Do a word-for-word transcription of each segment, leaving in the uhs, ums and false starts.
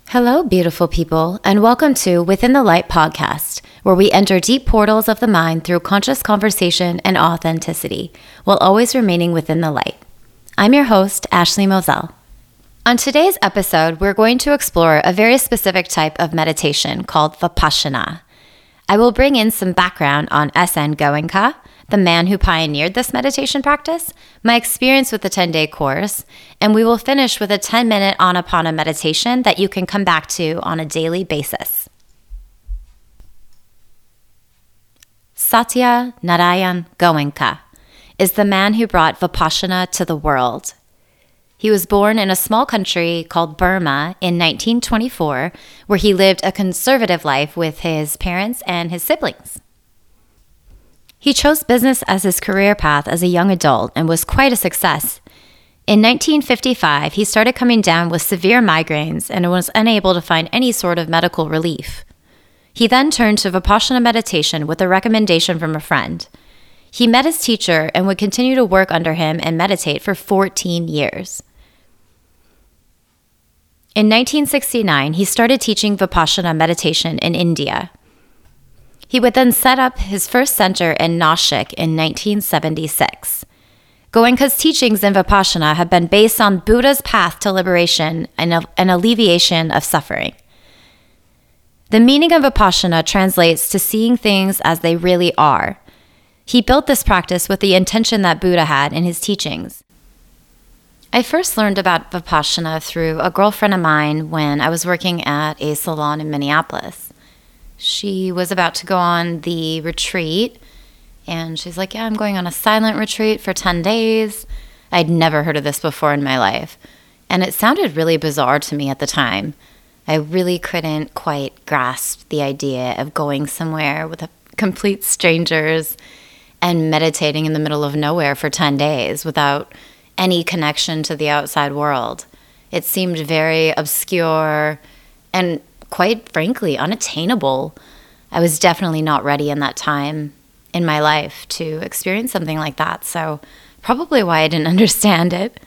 Hello, beautiful people, and welcome to Within the Light podcast, where we enter deep portals of the mind through conscious conversation and authenticity, while always remaining within the light. I'm your host, Ashley Moselle. On today's episode, we're going to explore a very specific type of meditation called Vipassana. I will bring in some background on S N Goenka, the man who pioneered this meditation practice, my experience with the ten-day course, and we will finish with a ten-minute Anapana meditation that you can come back to on a daily basis. Satya Narayan Goenka is the man who brought Vipassana to the world. He was born in a small country called Burma in nineteen twenty-four, where he lived a conservative life with his parents and his siblings. He chose business as his career path as a young adult and was quite a success. In nineteen fifty-five, he started coming down with severe migraines and was unable to find any sort of medical relief. He then turned to Vipassana meditation with a recommendation from a friend. He met his teacher and would continue to work under him and meditate for fourteen years. In nineteen sixty-nine, he started teaching Vipassana meditation in India. He would then set up his first center in Nashik in nineteen seventy-six. Goenka's teachings in Vipassana have been based on Buddha's path to liberation and an alleviation of suffering. The meaning of Vipassana translates to seeing things as they really are. He built this practice with the intention that Buddha had in his teachings. I first learned about Vipassana through a girlfriend of mine when I was working at a salon in Minneapolis. She was about to go on the retreat, and she's like, yeah, I'm going on a silent retreat for ten days. I'd never heard of this before in my life, and it sounded really bizarre to me at the time. I really couldn't quite grasp the idea of going somewhere with a complete strangers and meditating in the middle of nowhere for ten days without any connection to the outside world. It seemed very obscure and quite frankly, unattainable. I was definitely not ready in that time in my life to experience something like that. So probably why I didn't understand it.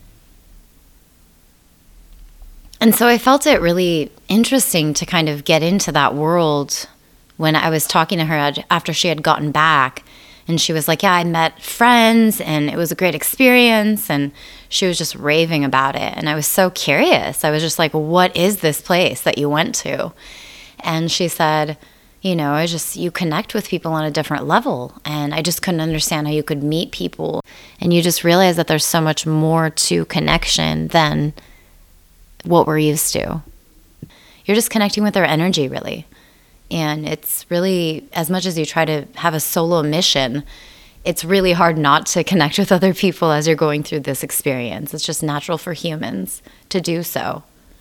And so I felt it really interesting to kind of get into that world when I was talking to her after she had gotten back. And she was like, yeah, I met friends and it was a great experience. And she was just raving about it. And I was so curious. I was just like, what is this place that you went to? And she said, you know, I just, you connect with people on a different level. And I just couldn't understand how you could meet people. And you just realize that there's so much more to connection than what we're used to. You're just connecting with their energy, really. And it's really, as much as you try to have a solo mission, it's really hard not to connect with other people as you're going through this experience. It's just natural for humans to do so.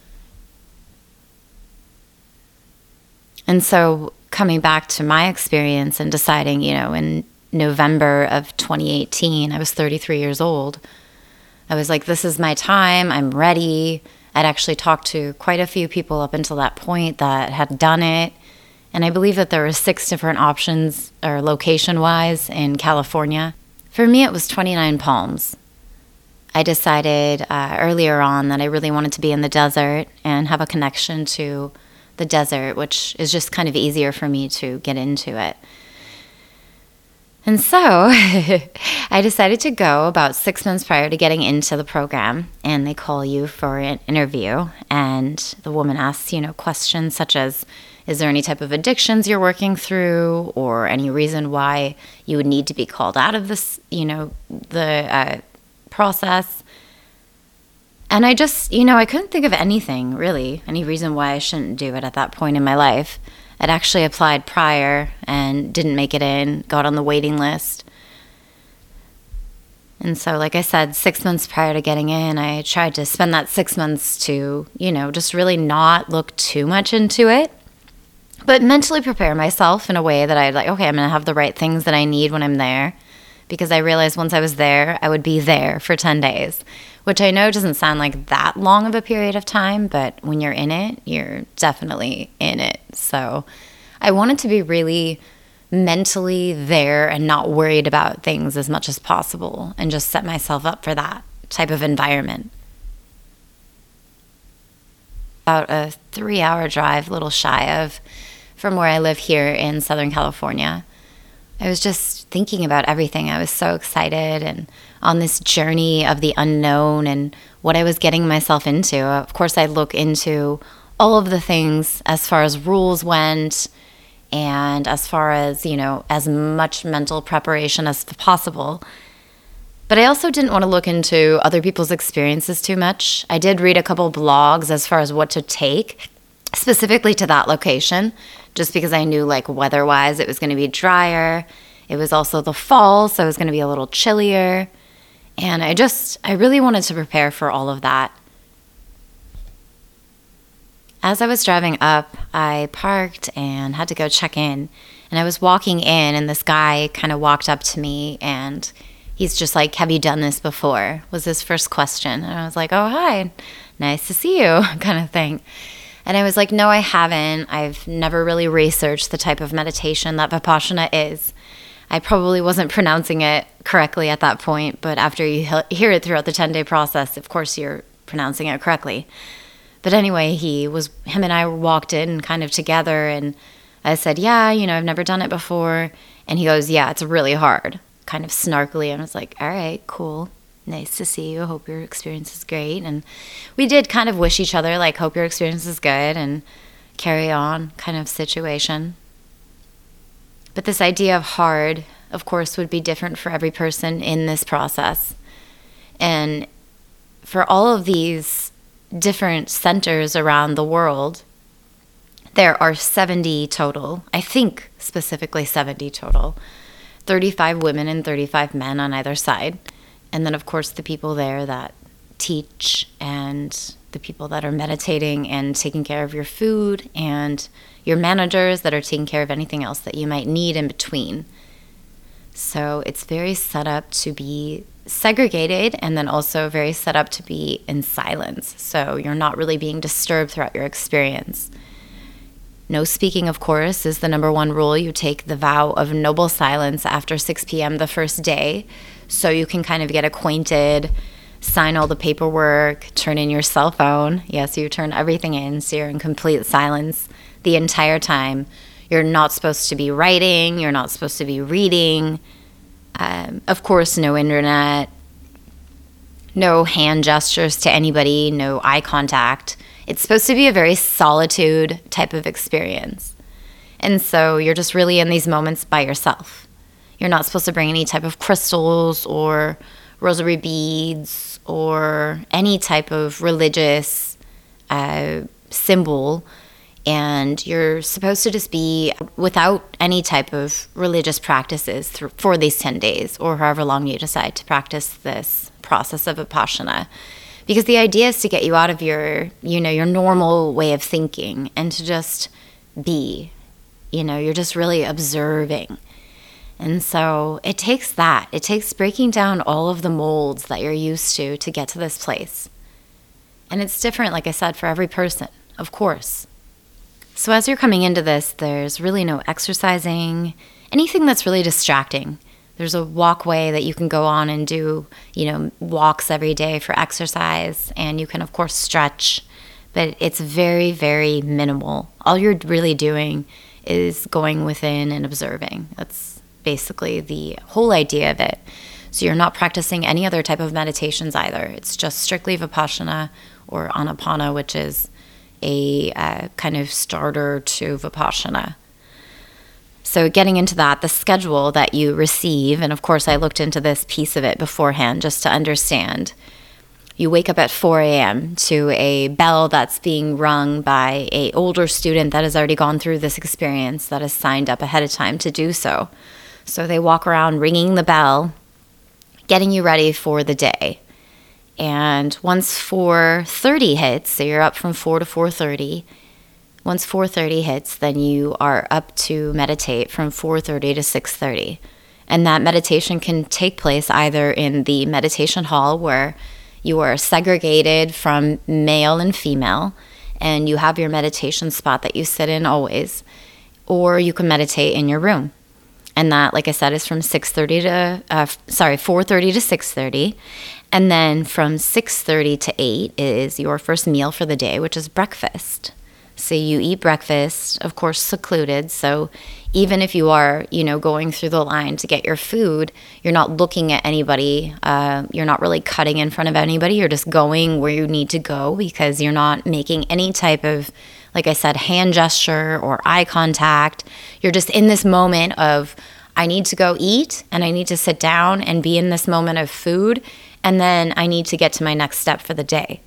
And so coming back to my experience and deciding, you know, in November of twenty eighteen, I was thirty-three years old. I was like, this is my time. I'm ready. I'd actually talked to quite a few people up until that point that had done it. And I believe that there were six different options, or location-wise, in California. For me, it was twenty-nine Palms. I decided uh, earlier on that I really wanted to be in the desert and have a connection to the desert, which is just kind of easier for me to get into it. And so I decided to go about six months prior to getting into the program, and they call you for an interview, and the woman asks, you know, questions such as, is there any type of addictions you're working through, or any reason why you would need to be called out of this, you know, the uh, process? And I just, you know, I couldn't think of anything, really, any reason why I shouldn't do it at that point in my life. I'd actually applied prior and didn't make it in, got on the waiting list. And so, like I said, six months prior to getting in, I tried to spend that six months to, you know, just really not look too much into it, but mentally prepare myself in a way that I'd like, okay, I'm going to have the right things that I need when I'm there, because I realized once I was there, I would be there for ten days, which I know doesn't sound like that long of a period of time, but when you're in it, you're definitely in it. So I wanted to be really mentally there and not worried about things as much as possible and just set myself up for that type of environment. about a three-hour drive, a little shy of, from where I live here in Southern California. I was just thinking about everything. I was so excited and on this journey of the unknown and what I was getting myself into. Of course, I look into all of the things as far as rules went and as far as, you know, as much mental preparation as possible. But I also didn't want to look into other people's experiences too much. I did read a couple blogs as far as what to take specifically to that location, just because I knew, like, weather-wise it was going to be drier. It was also the fall, so it was going to be a little chillier. And I just, I really wanted to prepare for all of that. As I was driving up, I parked and had to go check in. And I was walking in, and this guy kind of walked up to me, and he's just like, "Have you done this before?" was his first question. And I was like, "Oh, hi, nice to see you," kind of thing. And I was like, "No, I haven't. I've never really researched the type of meditation that Vipassana is." I probably wasn't pronouncing it correctly at that point, but after you hear it throughout the ten-day process, of course you're pronouncing it correctly. But anyway, he was, him and I walked in kind of together, and I said, "Yeah, you know, I've never done it before." And he goes, "Yeah, it's really hard," kind of snarkily. And I was like, "All right, cool. Nice to see you. Hope your experience is great." And we did kind of wish each other, like, "Hope your experience is good," and carry on kind of situation. But this idea of hard, of course, would be different for every person in this process. And for all of these different centers around the world, there are seventy total, I think specifically seventy total, thirty-five women and thirty-five men on either side. And then, of course, the people there that teach and the people that are meditating and taking care of your food and your managers that are taking care of anything else that you might need in between. So it's very set up to be segregated and then also very set up to be in silence. So you're not really being disturbed throughout your experience. No speaking, of course, is the number one rule. You take the vow of noble silence after six p.m. the first day, so you can kind of get acquainted, sign all the paperwork, turn in your cell phone. Yes, you turn everything in, so you're in complete silence the entire time. You're not supposed to be writing. You're not supposed to be reading. Um, of course, no internet, no hand gestures to anybody, no eye contact. It's supposed to be a very solitude type of experience. And so you're just really in these moments by yourself. You're not supposed to bring any type of crystals or rosary beads or any type of religious uh, symbol. And you're supposed to just be without any type of religious practices th- for these ten days or however long you decide to practice this process of Vipassana. Because the idea is to get you out of your, you know, your normal way of thinking and to just be, you know, you're just really observing. And so it takes that. It takes breaking down all of the molds that you're used to to get to this place. And it's different, like I said, for every person, of course. So as you're coming into this, there's really no exercising, anything that's really distracting. There's a walkway that you can go on and do, you know, walks every day for exercise. And you can, of course, stretch. But it's very, very minimal. All you're really doing is going within and observing. That's basically the whole idea of it. So you're not practicing any other type of meditations either. It's just strictly Vipassana or Anapana, which is a uh, kind of starter to Vipassana. So getting into that, the schedule that you receive, and of course I looked into this piece of it beforehand just to understand. You wake up at four a.m. to a bell that's being rung by a older student that has already gone through this experience, that has signed up ahead of time to do so. So they walk around ringing the bell, getting you ready for the day. And once four thirty hits, so you're up from four to four thirty, once four thirty hits, then you are up to meditate from four thirty to six thirty. And that meditation can take place either in the meditation hall where you are segregated from male and female, and you have your meditation spot that you sit in always, or you can meditate in your room. And that, like I said, is from six thirty to, uh, sorry, four thirty to six thirty. And then from six thirty to eight is your first meal for the day, which is breakfast. So you eat breakfast, of course, secluded. So even if you are, you know, going through the line to get your food, you're not looking at anybody. Uh, you're not really cutting in front of anybody. You're just going where you need to go because you're not making any type of, like I said, hand gesture or eye contact. You're just in this moment of, I need to go eat and I need to sit down and be in this moment of food. And then I need to get to my next step for the day.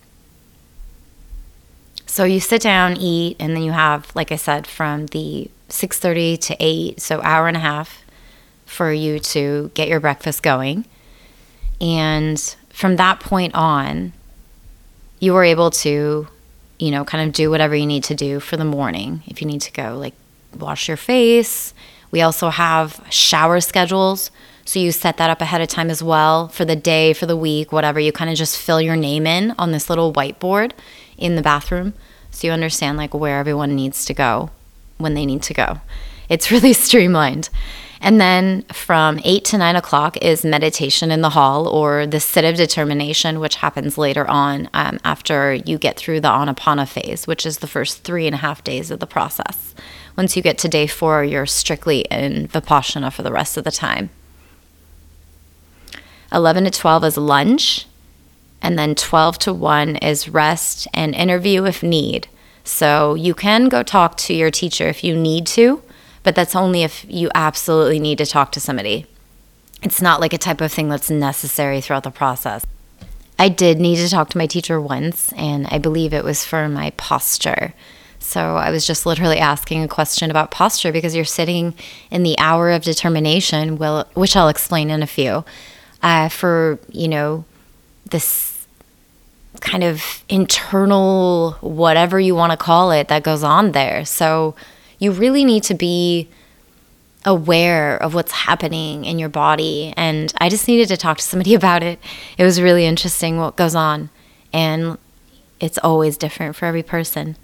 So you sit down, eat, and then you have, like I said, from the six thirty to eight, so hour and a half for you to get your breakfast going. And from that point on, you are able to, you know, kind of do whatever you need to do for the morning. If you need to go, like, wash your face. We also have shower schedules. So you set that up ahead of time as well for the day, for the week, whatever. You kind of just fill your name in on this little whiteboard in the bathroom. So you understand like where everyone needs to go when they need to go. It's really streamlined. And then from eight to nine o'clock is meditation in the hall, or the sit of determination, which happens later on um, after you get through the Anapana phase, which is the first three and a half days of the process. Once you get to day four, you're strictly in Vipassana for the rest of the time. eleven to twelve is lunch, and then twelve to one is rest and interview if need. So you can go talk to your teacher if you need to, but that's only if you absolutely need to talk to somebody. It's not like a type of thing that's necessary throughout the process. I did need to talk to my teacher once, and I believe it was for my posture. So I was just literally asking a question about posture because you're sitting in the hour of determination, well, which I'll explain in a few, uh, for, you know, this kind of internal, whatever you want to call it, that goes on there. So you really need to be aware of what's happening in your body. And I just needed to talk to somebody about it. It was really interesting what goes on. And it's always different for every person.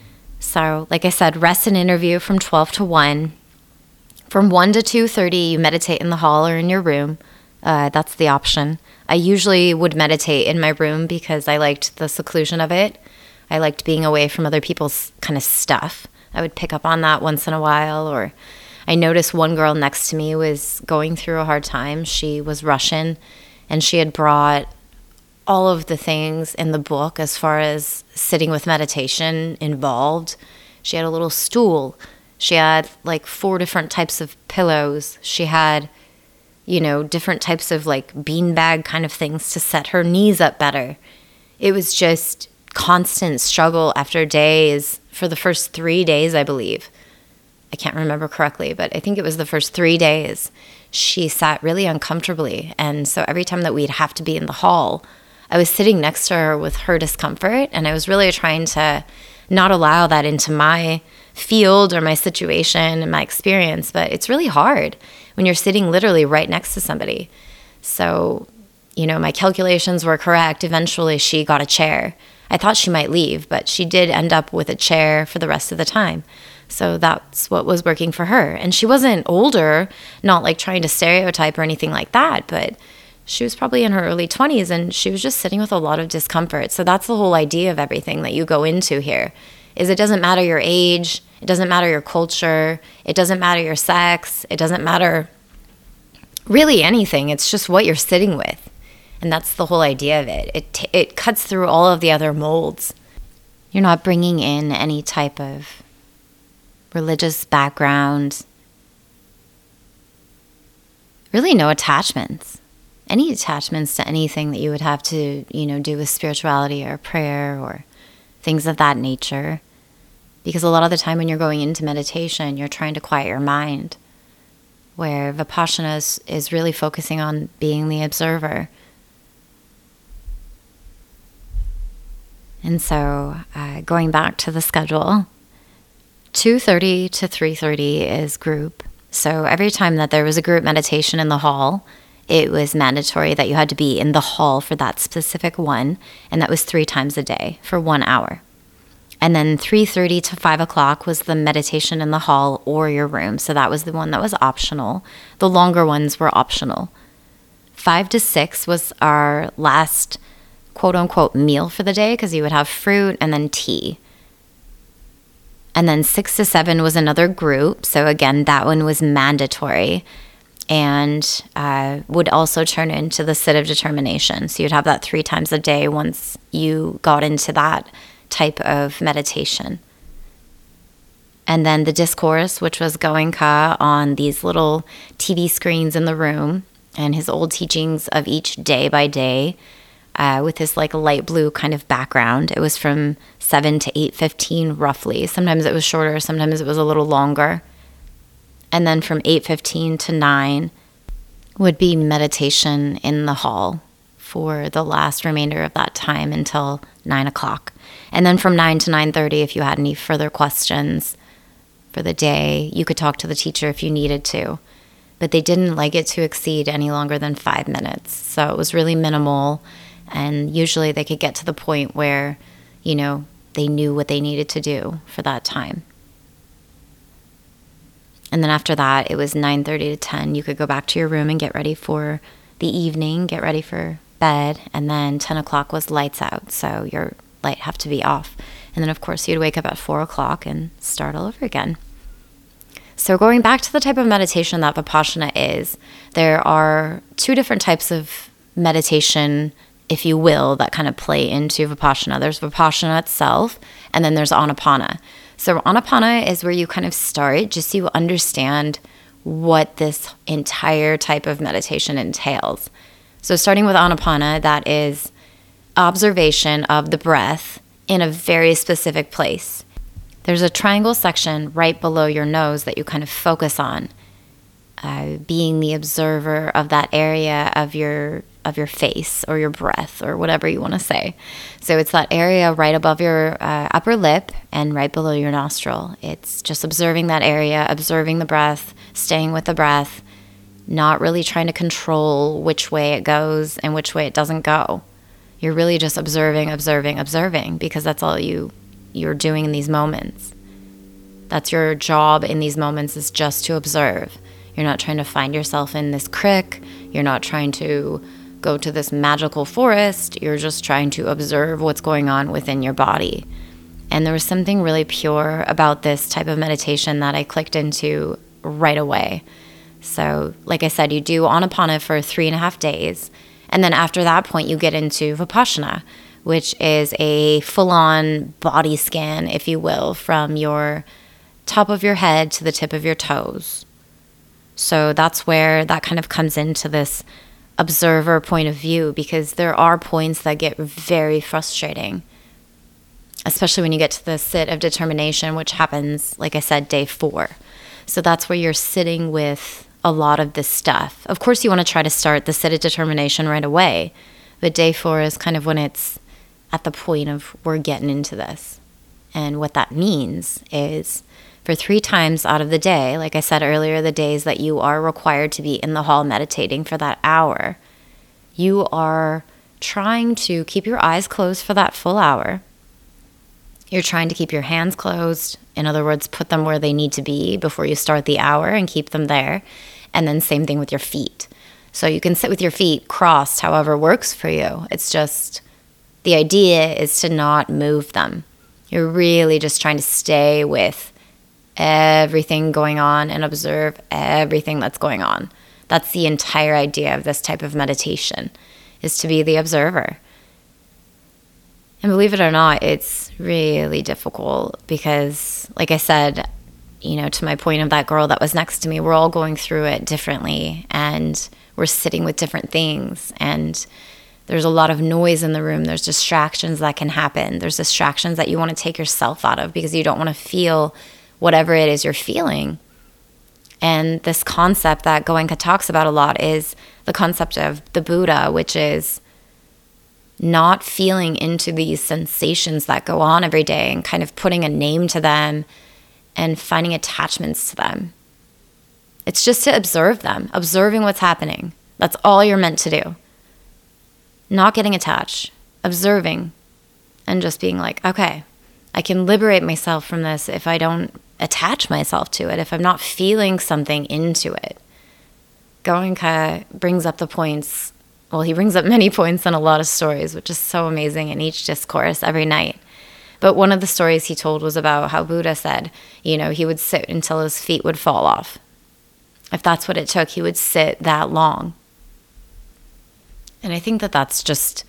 So like I said, rest and interview from twelve to one. From one to two thirty, you meditate in the hall or in your room. Uh, that's the option. I usually would meditate in my room because I liked the seclusion of it. I liked being away from other people's kind of stuff. I would pick up on that once in a while. Or I noticed one girl next to me was going through a hard time. She was Russian, and she had brought all of the things in the book as far as sitting with meditation involved. She had a little stool. She had like four different types of pillows. She had, you know, different types of like beanbag kind of things to set her knees up better. It was just constant struggle after days for the first three days, I believe. I can't remember correctly, but I think it was the first three days. She sat really uncomfortably. And so every time that we'd have to be in the hall, I was sitting next to her with her discomfort. And I was really trying to not allow that into my field or my situation and my experience. But it's really hard when you're sitting literally right next to somebody. So, you know, my calculations were correct. Eventually, she got a chair. I thought she might leave, but she did end up with a chair for the rest of the time. So that's what was working for her. And she wasn't older, not like trying to stereotype or anything like that, but she was probably in her early twenties, and she was just sitting with a lot of discomfort. So that's the whole idea of everything that you go into here, is it doesn't matter your age, it doesn't matter your culture, it doesn't matter your sex, it doesn't matter really anything. It's just what you're sitting with. And that's the whole idea of it. It t- it cuts through all of the other molds. You're not bringing in any type of religious background. Really no attachments. Any attachments to anything that you would have to, you know, do with spirituality or prayer or things of that nature. Because a lot of the time when you're going into meditation, you're trying to quiet your mind, where Vipassana is, is really focusing on being the observer. And so uh, going back to the schedule, two thirty to three thirty is group. So every time that there was a group meditation in the hall, it was mandatory that you had to be in the hall for that specific one, and that was three times a day for one hour. And then three thirty to five o'clock was the meditation in the hall or your room. So that was the one that was optional. The longer ones were optional. five to six was our last quote unquote meal for the day, because you would have fruit and then tea. And then six to seven was another group. So again, that one was mandatory and uh, would also turn into the sit of determination. So you'd have that three times a day once you got into that type of meditation. And then the discourse, which was Goenka on these little T V screens in the room, and his old teachings of each day by day, uh, with this like light blue kind of background. It was from seven to eight fifteen roughly. Sometimes it was shorter, sometimes it was a little longer. And then from eight fifteen to nine would be meditation in the hall for the last remainder of that time until nine o'clock. And then from nine to nine thirty, if you had any further questions for the day, you could talk to the teacher if you needed to. But they didn't like it to exceed any longer than five minutes. So it was really minimal. And usually they could get to the point where, you know, they knew what they needed to do for that time. And then after that, it was nine thirty to ten. You could go back to your room and get ready for the evening, get ready for bed. And then ten o'clock was lights out. So your light have to be off. And then, of course, you'd wake up at four o'clock and start all over again. So going back to the type of meditation that Vipassana is, there are two different types of meditation, if you will, that kind of play into Vipassana. There's Vipassana itself, and then there's Anapana. So Anapana is where you kind of start, just so you understand what this entire type of meditation entails. So starting with Anapana, that is observation of the breath in a very specific place. There's a triangle section right below your nose that you kind of focus on, uh, being the observer of that area of your of your face or your breath or whatever you want to say. So it's that area right above your uh, upper lip and right below your nostril. It's just observing that area, observing the breath, staying with the breath, not really trying to control which way it goes and which way it doesn't go. You're really just observing, observing, observing, because that's all you you're doing in these moments. That's your job in these moments, is just to observe. You're not trying to find yourself in this crick. You're not trying to go to this magical forest. You're just trying to observe what's going on within your body. And there was something really pure about this type of meditation that I clicked into right away. So, like I said, you do Anapana for three and a half days. And then after that point, you get into Vipassana, which is a full-on body scan, if you will, from your top of your head to the tip of your toes. So that's where that kind of comes into this observer point of view, because there are points that get very frustrating, especially when you get to the sit of determination, which happens, like I said, day four. So that's where you're sitting with a lot of this stuff. Of course, you want to try to start the sit of determination right away, but day four is kind of when it's at the point of we're getting into this. And what that means is for three times out of the day, like I said earlier, the days that you are required to be in the hall meditating for that hour, you are trying to keep your eyes closed for that full hour. You're trying to keep your hands closed. In other words, put them where they need to be before you start the hour and keep them there. And then same thing with your feet. So you can sit with your feet crossed however works for you. It's just the idea is to not move them. You're really just trying to stay with everything going on and observe everything that's going on. That's the entire idea of this type of meditation, is to be the observer. And believe it or not, it's really difficult because, like I said, you know, to my point of that girl that was next to me, we're all going through it differently and we're sitting with different things, and there's a lot of noise in the room. There's distractions that can happen. There's distractions that you want to take yourself out of because you don't want to feel whatever it is you're feeling. And this concept that Goenka talks about a lot is the concept of the Buddha, which is not feeling into these sensations that go on every day and kind of putting a name to them and finding attachments to them. It's just to observe them, observing what's happening. That's all you're meant to do. Not getting attached, observing, and just being like, okay, I can liberate myself from this if I don't attach myself to it, if I'm not feeling something into it. Goenka brings up the points, well, he brings up many points in a lot of stories, which is so amazing in each discourse every night. But one of the stories he told was about how Buddha said, you know, he would sit until his feet would fall off. If that's what it took, he would sit that long. And I think that that's just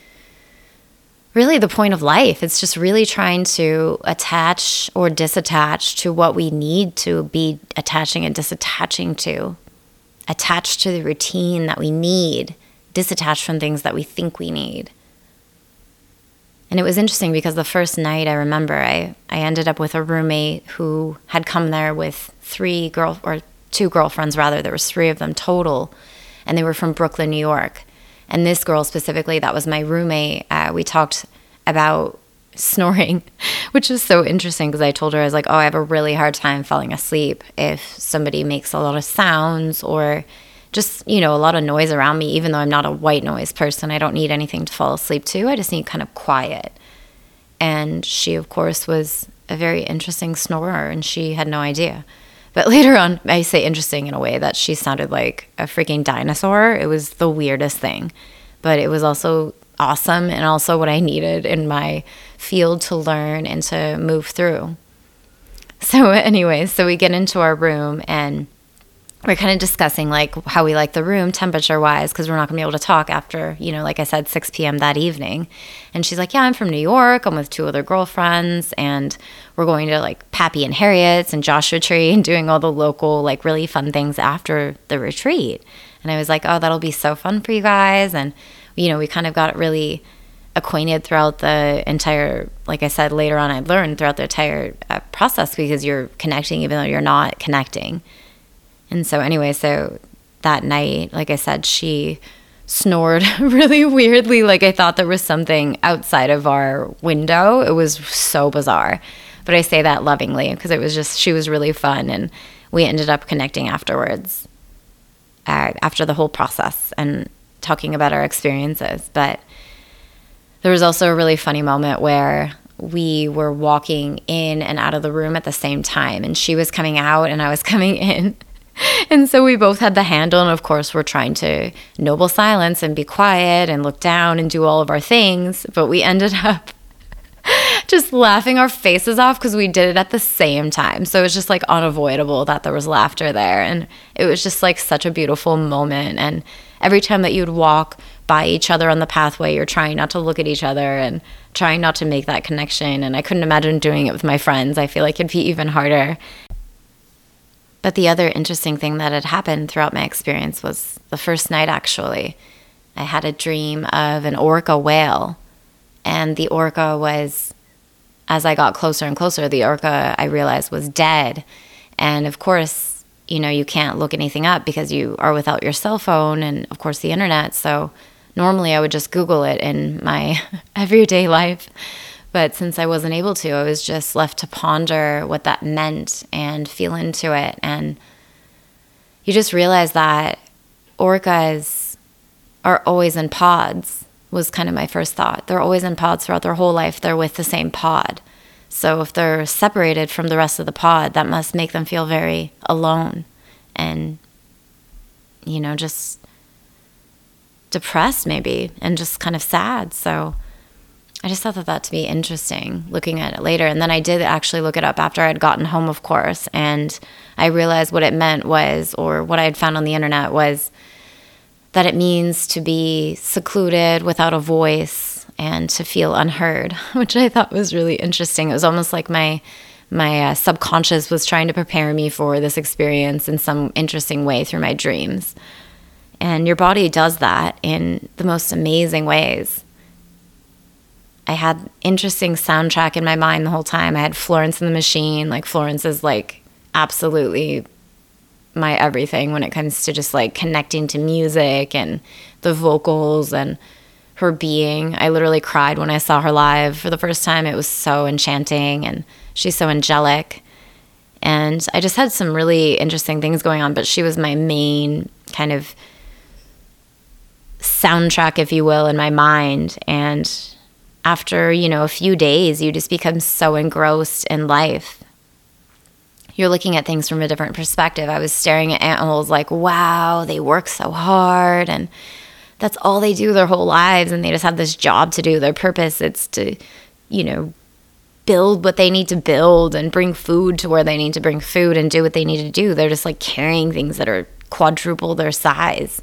really the point of life. It's just really trying to attach or disattach to what we need to be attaching and disattaching to. Attached to the routine that we need, disattached from things that we think we need. And it was interesting because the first night I remember I, I ended up with a roommate who had come there with three girl or two girlfriends rather. There was three of them total, and they were from Brooklyn, New York. And this girl specifically, that was my roommate, uh, we talked about snoring, which is so interesting because I told her, I was like, oh, I have a really hard time falling asleep if somebody makes a lot of sounds or just, you know, a lot of noise around me. Even though I'm not a white noise person, I don't need anything to fall asleep to. I just need kind of quiet. And she, of course, was a very interesting snorer, and she had no idea. But later on, I say interesting in a way that she sounded like a freaking dinosaur. It was the weirdest thing. But it was also awesome and also what I needed in my field to learn and to move through. So anyway, so we get into our room and we're kind of discussing like how we like the room temperature wise, because we're not gonna be able to talk after, you know, like I said, six p.m. that evening. And she's like, yeah, I'm from New York. I'm with two other girlfriends and we're going to like Pappy and Harriet's and Joshua Tree and doing all the local like really fun things after the retreat. And I was like, oh, that'll be so fun for you guys. And, you know, we kind of got really acquainted throughout the entire, like I said, later on I learned throughout the entire uh, process, because you're connecting even though you're not connecting. And so anyway, so that night, like I said, she snored really weirdly. Like I thought there was something outside of our window. It was so bizarre. But I say that lovingly because it was just, she was really fun. And we ended up connecting afterwards, uh, after the whole process and talking about our experiences. But there was also a really funny moment where we were walking in and out of the room at the same time. And she was coming out and I was coming in. And so we both had the handle, and of course we're trying to noble silence and be quiet and look down and do all of our things, but we ended up just laughing our faces off because we did it at the same time. So it was just like unavoidable that there was laughter there, and it was just like such a beautiful moment. And every time that you'd walk by each other on the pathway, you're trying not to look at each other and trying not to make that connection. And I couldn't imagine doing it with my friends. I feel like it'd be even harder. But the other interesting thing that had happened throughout my experience was the first night, actually. I had a dream of an orca whale. And the orca was, as I got closer and closer, the orca, I realized, was dead. And of course, you know, you can't look anything up because you are without your cell phone and, of course, the internet. So normally I would just Google it in my everyday life. But since I wasn't able to, I was just left to ponder what that meant and feel into it. And you just realize that orcas are always in pods, was kind of my first thought. They're always in pods throughout their whole life. They're with the same pod. So if they're separated from the rest of the pod, that must make them feel very alone and, you know, just depressed maybe and just kind of sad. So I just thought that that to be interesting looking at it later. And then I did actually look it up after I had gotten home, of course. And I realized what it meant was, or what I had found on the internet was, that it means to be secluded without a voice and to feel unheard, which I thought was really interesting. It was almost like my my uh, subconscious was trying to prepare me for this experience in some interesting way through my dreams. And your body does that in the most amazing ways. I had interesting soundtrack in my mind the whole time. I had Florence and the Machine. Like, Florence is like absolutely my everything when it comes to just like connecting to music and the vocals and her being. I literally cried when I saw her live for the first time. It was so enchanting, and she's so angelic. And I just had some really interesting things going on, but she was my main kind of soundtrack, if you will, in my mind. And after, you know, a few days, you just become so engrossed in life. You're looking at things from a different perspective. I was staring at animals like, wow, they work so hard, and that's all they do their whole lives, and they just have this job to do. Their purpose, it's to, you know, build what they need to build and bring food to where they need to bring food and do what they need to do. They're just like carrying things that are quadruple their size.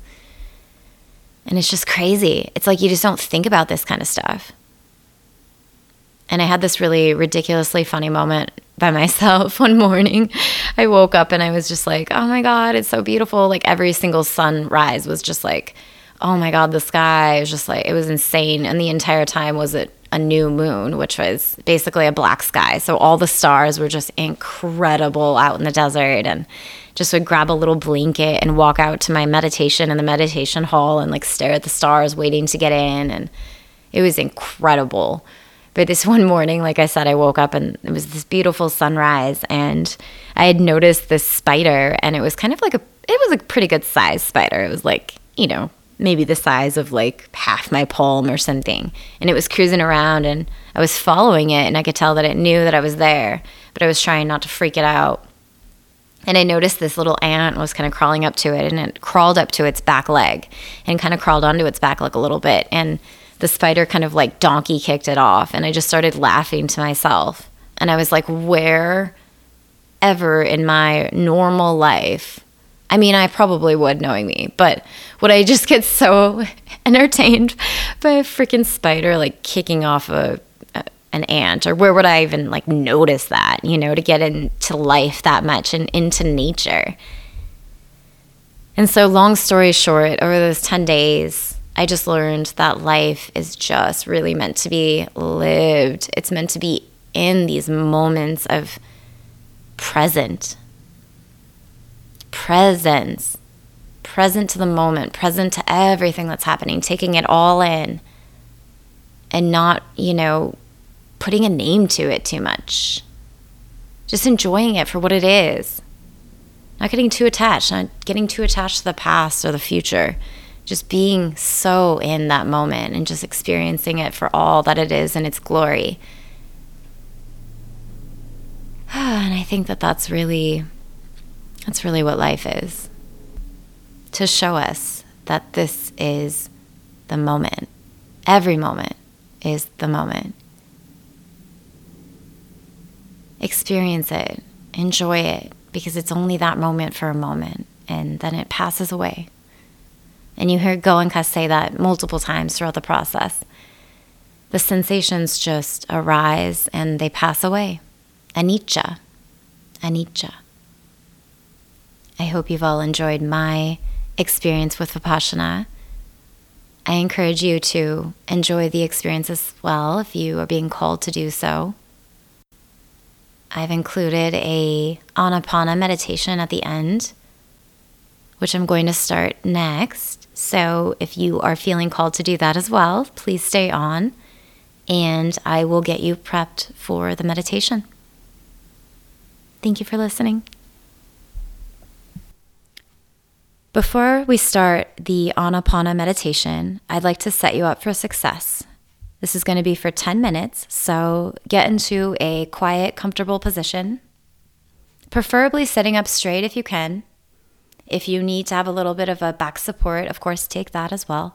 And it's just crazy. It's like you just don't think about this kind of stuff. And I had this really ridiculously funny moment by myself one morning. I woke up and I was just like, oh my God, it's so beautiful. Like every single sunrise was just like, oh my God, the sky was just like, it was insane. And the entire time was a, a new moon, which was basically a black sky. So all the stars were just incredible out in the desert, and just would grab a little blanket and walk out to my meditation in the meditation hall and like stare at the stars waiting to get in. And it was incredible. But this one morning, like I said, I woke up and it was this beautiful sunrise, and I had noticed this spider, and it was kind of like a, it was a pretty good size spider. It was like, you know, maybe the size of like half my palm or something. And it was cruising around, and I was following it, and I could tell that it knew that I was there, but I was trying not to freak it out. And I noticed this little ant was kind of crawling up to it, and it crawled up to its back leg and kind of crawled onto its back leg a little bit. And the spider kind of like donkey kicked it off, and I just started laughing to myself. And I was like, where ever in my normal life, I mean, I probably would, knowing me, but would I just get so entertained by a freaking spider like kicking off a, a an ant? Or where would I even like notice that, you know, to get into life that much and into nature? And so long story short, over those ten days, I just learned that life is just really meant to be lived. It's meant to be in these moments of present. Presence. Present to the moment. Present to everything that's happening. Taking it all in. And not, you know, putting a name to it too much. Just enjoying it for what it is. Not getting too attached. Not getting too attached to the past or the future. Just being so in that moment and just experiencing it for all that it is in its glory. And I think that that's really, that's really what life is. To show us that this is the moment. Every moment is the moment. Experience it. Enjoy it. Because it's only that moment for a moment. And then it passes away. And you hear Goenka say that multiple times throughout the process. The sensations just arise and they pass away. Anicca. Anicca. I hope you've all enjoyed my experience with Vipassana. I encourage you to enjoy the experience as well if you are being called to do so. I've included a Anapana meditation at the end, which I'm going to start next. So if you are feeling called to do that as well, please stay on, and I will get you prepped for the meditation. Thank you for listening. Before we start the Anapana meditation, I'd like to set you up for success. This is going to be for ten minutes, so get into a quiet, comfortable position, preferably sitting up straight if you can. If you need to have a little bit of a back support, of course, take that as well.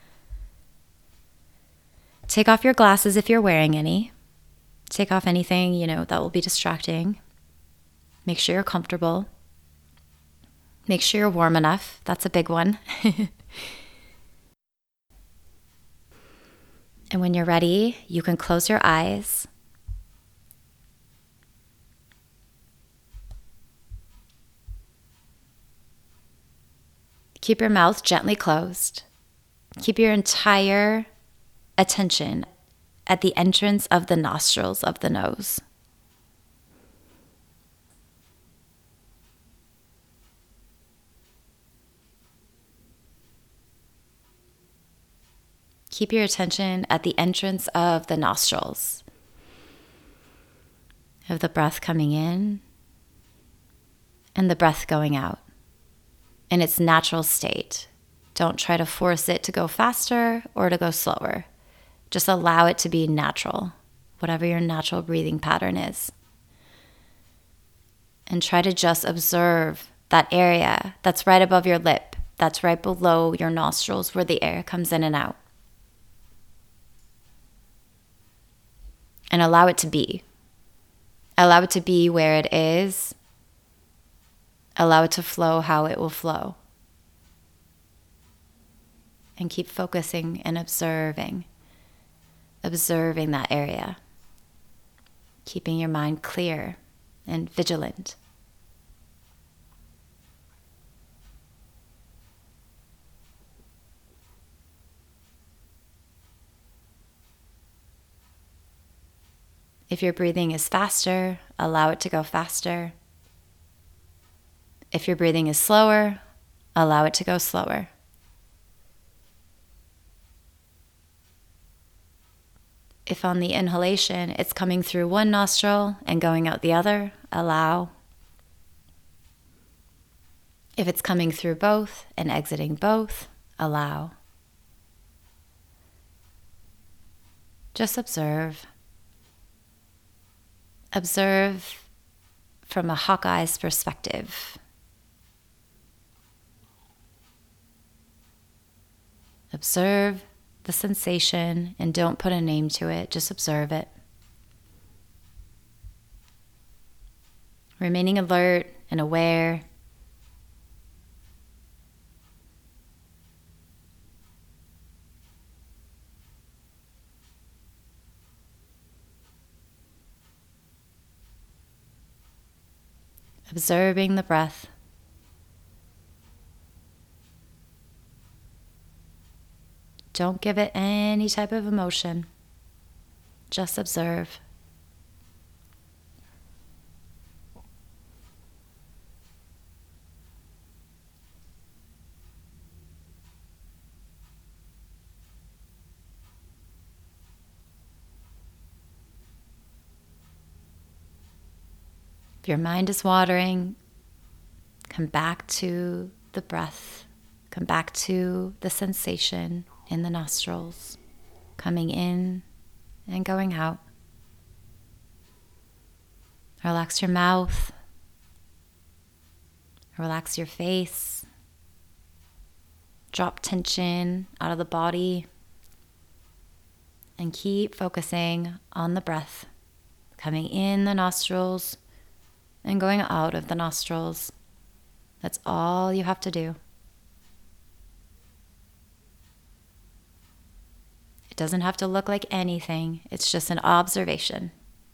Take off your glasses if you're wearing any. Take off anything, you know, that will be distracting. Make sure you're comfortable. Make sure you're warm enough. That's a big one. And when you're ready, you can close your eyes. Keep your mouth gently closed. Keep your entire attention at the entrance of the nostrils of the nose. Keep your attention at the entrance of the nostrils, of the breath coming in and the breath going out in its natural state. Don't try to force it to go faster or to go slower. Just allow it to be natural, whatever your natural breathing pattern is. And try to just observe that area that's right above your lip, that's right below your nostrils where the air comes in and out. And allow it to be. Allow it to be where it is. Allow it to flow how it will flow. And keep focusing and observing. Observing that area. Keeping your mind clear and vigilant. If your breathing is faster, allow it to go faster. If your breathing is slower, allow it to go slower. If on the inhalation it's coming through one nostril and going out the other, allow. If it's coming through both and exiting both, allow. Just observe. Observe from a Hawkeye's perspective. Observe the sensation and don't put a name to it, just observe it. Remaining alert and aware. Observing the breath. Don't give it any type of emotion. Just observe. If your mind is wandering, come back to the breath. Come back to the sensation in the nostrils, coming in and going out. Relax your mouth. Relax your face. Drop tension out of the body. And keep focusing on the breath, coming in the nostrils and going out of the nostrils. That's all you have to do. It doesn't have to look like anything. It's just an observation.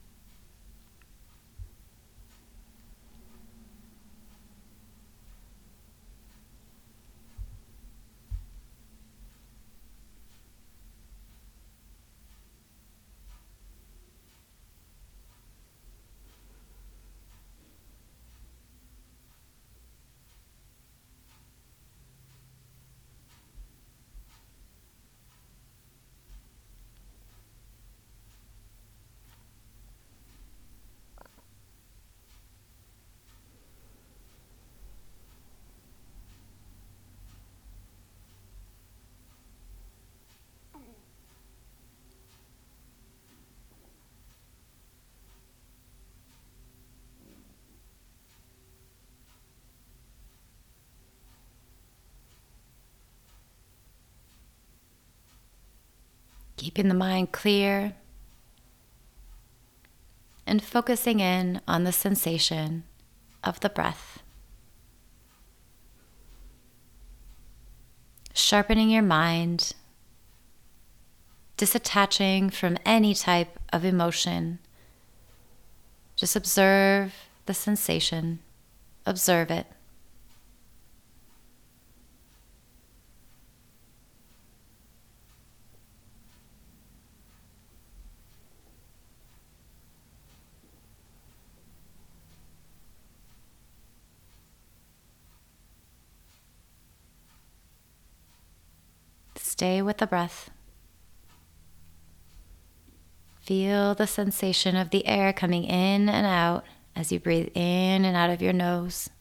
Keeping the mind clear and focusing in on the sensation of the breath. Sharpening your mind, disattaching from any type of emotion. Just observe the sensation, observe it. Stay with the breath. Feel the sensation of the air coming in and out as you breathe in and out of your nose.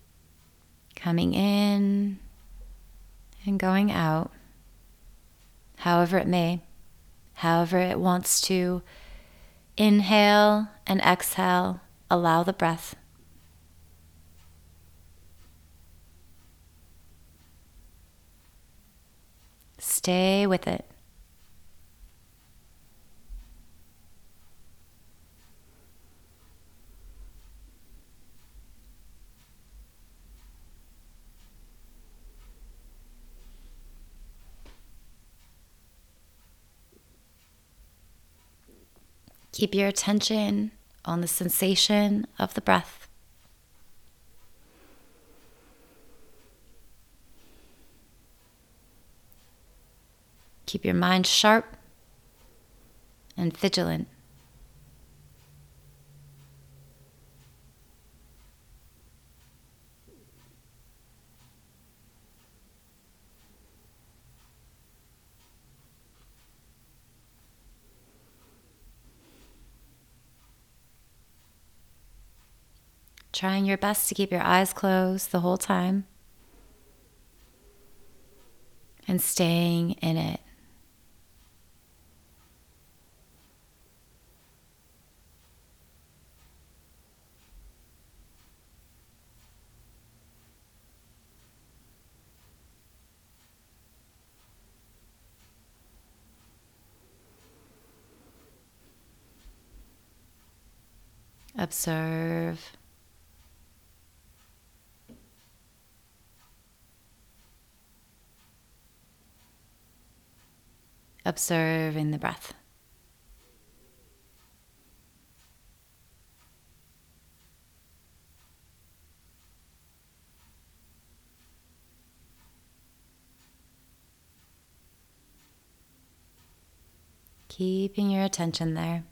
Coming in and going out. however it may, however it wants to inhale and exhale. Allow the breath. Stay with it. Keep your attention on the sensation of the breath. Keep your mind sharp and vigilant. Trying your best to keep your eyes closed the whole time and staying in it. Observe. Observing the breath. Keeping your attention there.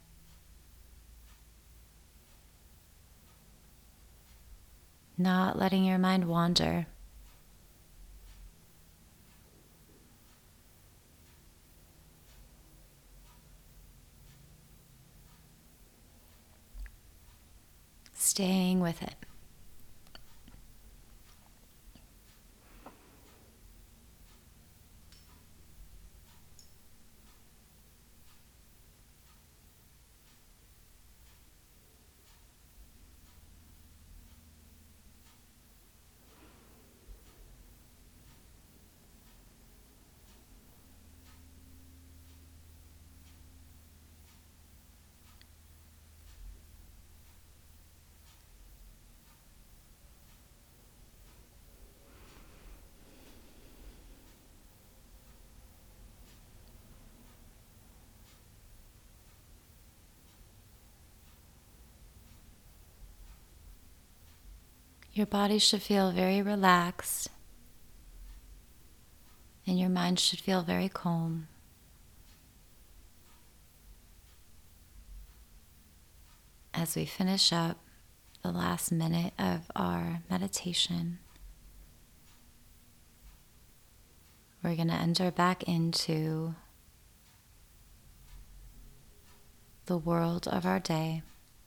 Not letting your mind wander. Staying with it. Your body should feel very relaxed, and your mind should feel very calm. As we finish up the last minute of our meditation, we're going to enter back into the world of our day.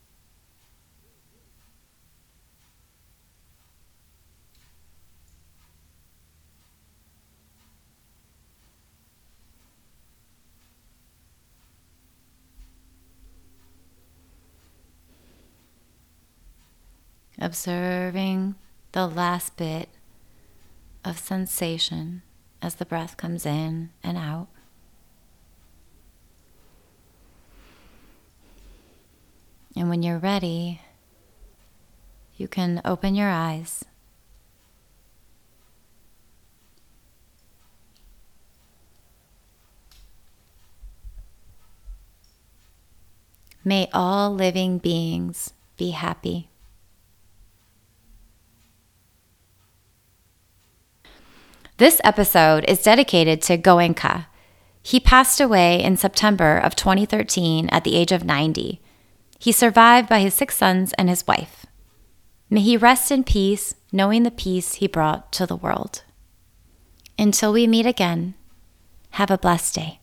Observing the last bit of sensation as the breath comes in and out. And when you're ready, you can open your eyes. May all living beings be happy. This episode is dedicated to Goenka. He passed away in September of twenty thirteen at the age of ninety. He survived by his six sons and his wife. May he rest in peace, knowing the peace he brought to the world. Until we meet again, have a blessed day.